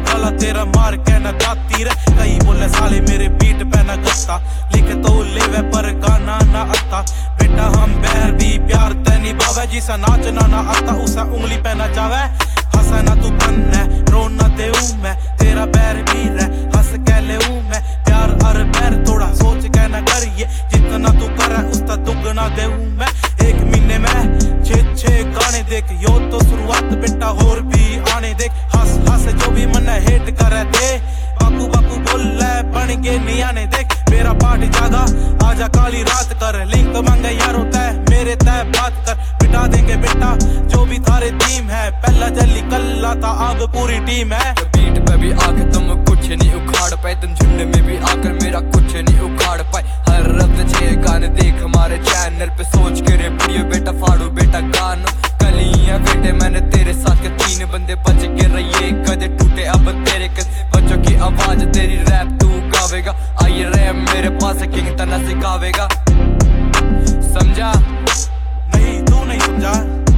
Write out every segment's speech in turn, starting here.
गला तेरा मार के न गाती रे। कई बोले साले मेरे बीट पे न गत्ता, लिखे तो लेवे पर गाना ना आता। बेटा हम बहर भी प्यार ते निभावे, जिसा नाचना ना आता उसे उंगली पे न जावे। हंसा ना तू बन्ने रोना देऊ मैं, तेरा बैर भी रह हंस के लेऊ मैं। प्यार और बैर थोड़ा सोच के न करिए, जितना तू करे उसका दुगना देऊ मैं। एक महीने में 6 गाने देख, यो तो शुरुआत बेटा होर भी आने देख। हंस हंस जो भी मन हेट करे दे, बाकू बाकू बोल बन के नहीं आने देख। मेरा पार्ट जागा आजा काली रात कर, लिंक मांगे यारो तय मेरे तय बात कर। बिठा देंगे बेटा जो भी थारे टीम है, पहला जल्दी कल्ला था आग पूरी टीम है। बीट पे भी आके तुम कुछ नहीं उखाड़ पाए, तुम झुंड में भी आकर मेरा कुछ नहीं उखाड़ पाए। हर हफ्ते 6 गाने देख हमारे चैनल पे, सोच के रे वीडियो बेटा फाड़ू बेटा गाना। कलियां बेटे मैंने तेरे साथ के 3 बंदे बच के रहिए, कदे टूटे अब तेरे बच्चों की आवाज तेरी रैप तू गावेगा। आइए रैप मेरे पास किंग तना सिखावेगा, समझा? नहीं तू नहीं समझा,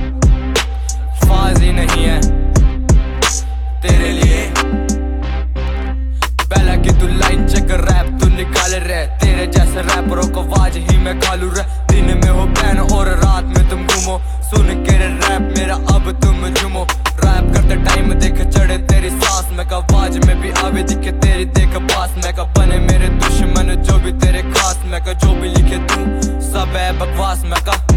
फाजी नहीं है तेरे लिए। पहला की तू लाइन चेक रैप तू निकाल रहे, तेरे जैसे रैपरों को आवाज ही मैं खालू रे। दिन में हो बैन और रात में तुम घूमो, सुन के रैप मेरा अब तुम झूमो। रैप करते टाइम देख चढ़े तेरी सांस, मैं का आवाज में भी आवे दिखे तेरी देख पास। मैं का बने मेरे दुश्मन जो भी तेरे खास, मैं का जो भी लिखे तू सब है बकवास। मैं का